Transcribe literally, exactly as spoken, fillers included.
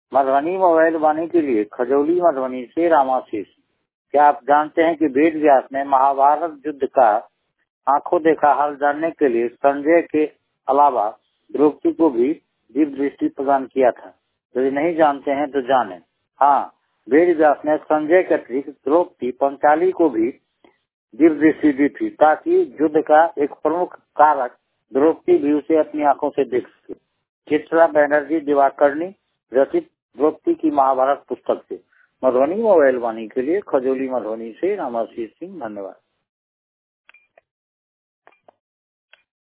Madhubani mobile वाणी के लिए खजौली मधुबनी से रामाशीष। क्या आप जानते हैं कि वेद व्यास ने महाभारत युद्ध का आंखों देखा हाल जानने के लिए संजय के अलावा द्रौपदी को भी दिव्य दृष्टि प्रदान किया था। यदि नहीं जानते हैं तो जानें। हाँ, वेद व्यास ने संजय के अतिरिक्त द्रौपदी पंचाली को भी दिव्य दृष्टि दी थी ताकि युद्ध का एक प्रमुख कारक द्रौपदी भी उसे अपनी आंखों से देख सके। चित्रा बनर्जी दिवाकरणी रचित द्रौपदी की महाभारत पुस्तक से। मधुबनी मोबाइल वाणी के लिए खजौली मधुबनी से रामाशीष सिंह। धन्यवाद।